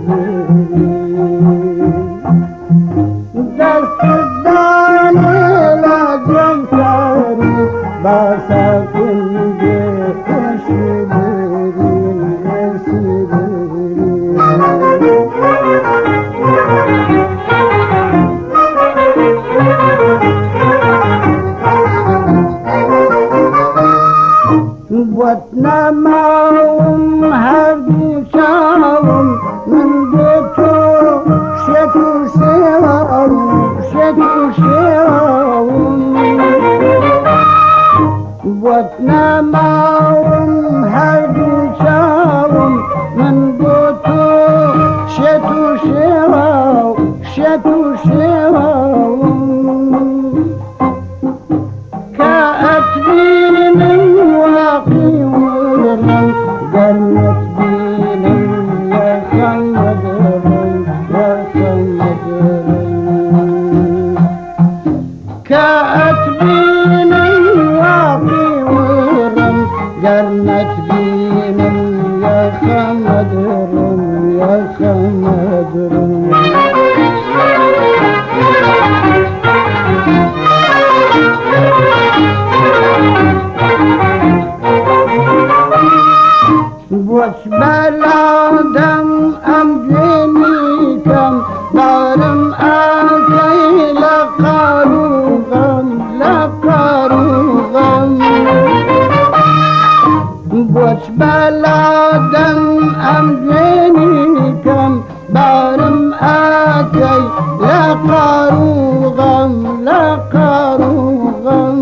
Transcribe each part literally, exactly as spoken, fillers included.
دست دانه لازم کاری با سکنده اشیدرین اشیدرین وطنماوم هر دیشاوم من دیتو شکو شیواوم شکو شیواوم وطنماوم هر دیشاوم من دیتو شکو شیواوم شکو شیواوم كأتبين واقي ورم جنة بين يا خمد رم يا خمد رم كأتبين واقي ورم جنة بين يا خمد رم يا خمد رم وش بلادم ام جنيكم دارم آكي لقاروغم لقاروغم وش بلادم ام جنيكم دارم آكي لقاروغم لقاروغم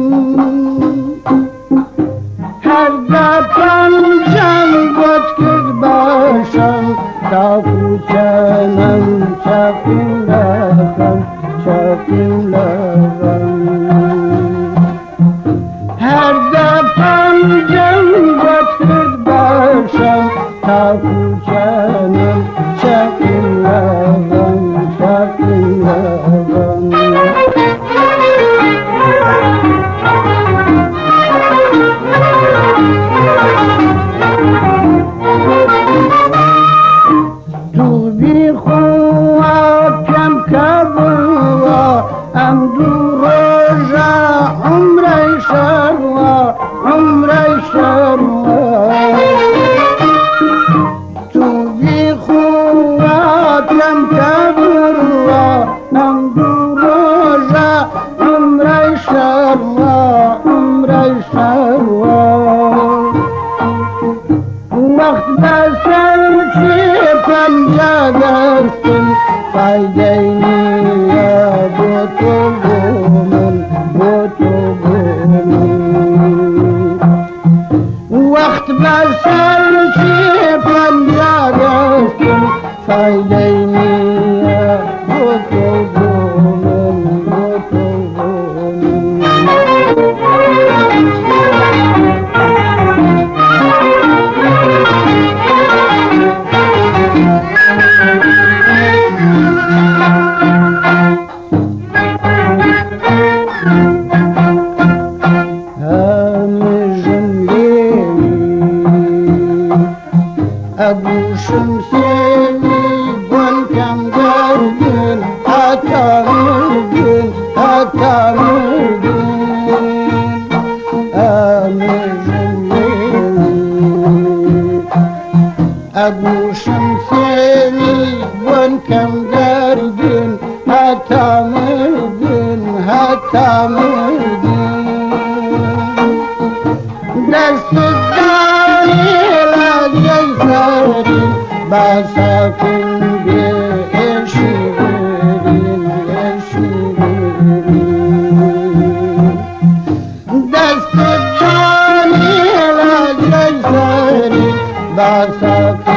هر دفن جنبت کرد باشم تا کوچنم چاکین لغم چاکین لغم هر دفن جنبت کرد باشم تا کوچنم چاکین لغم چاکین لغم وقت بسر چی پنجا دستم فایدینی یا بوتو بومن بوتو بومن وقت بسر چی پنجا دستم فایدینی یا بوتو بومن بوتو بومن أبو شمسيني بولكم جردين حتى مردين حتى مردين آمر جميلي أبو شمسيني بولكم جردين حتى مردين حتى مردين دست باساكن بأشيرين أشيرين دست الداني لا جيساري باساكن